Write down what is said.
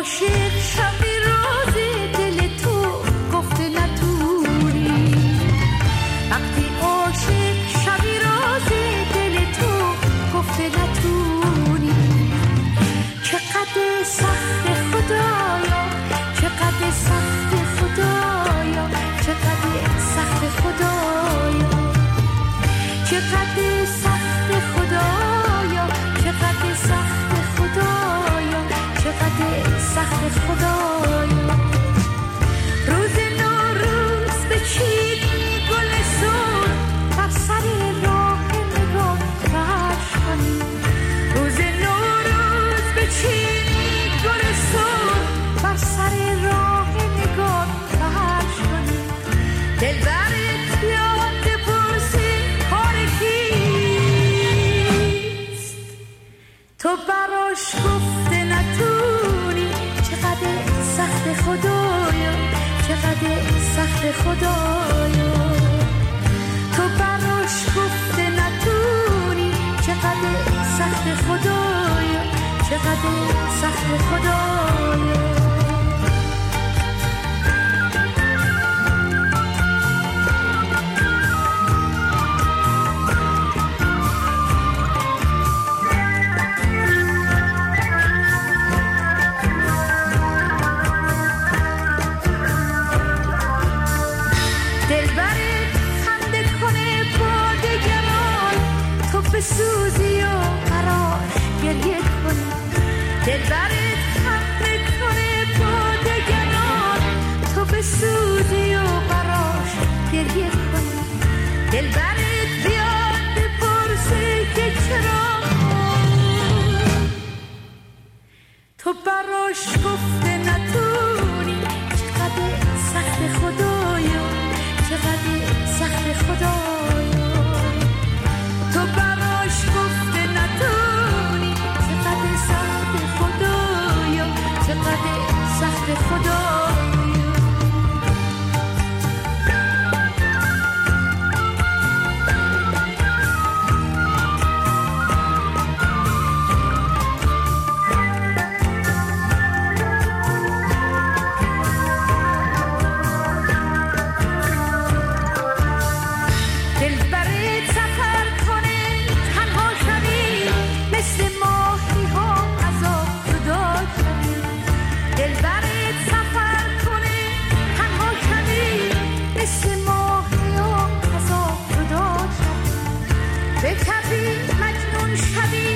عاشق شبی راز دل تو گفته نتونی، وقتی عاشق شبی راز دل تو گفته نتونی. چقدر سخت خدایا، چقدر سخت خدایا، چقدر سخت خدایا، چقدر سخت خدایا، چقدر سخت خدایا، چقدر سخت خدایا. روز نوروز بچید گل سرخ بر سر راه نگاه فرش کنی. روز نوروز بچید گل سرخ بر سر راه نگاه فرش کنی. دلبرت بیاد بپرسی کار کیست، تو براش گفته نتونی. چقدر سخت خدایا، چقدر سخت خدایا، تو براش گفته نتونی. چقدر سخت خدایا، چقدر سخت خدایا. بسوزی و براش گریه کنی. دلبرت خنده کنه با دگران، تو بسوزی و براش گریه کنی. دلبرت بیاد بپرسه که چرا تو براش گفته نتونی. چقدر سخت خدایا، چقدر سخت خدایا، تو براش گفته نتونی. چقدر سخت خدایا، چقدر سخت خدایا. Happy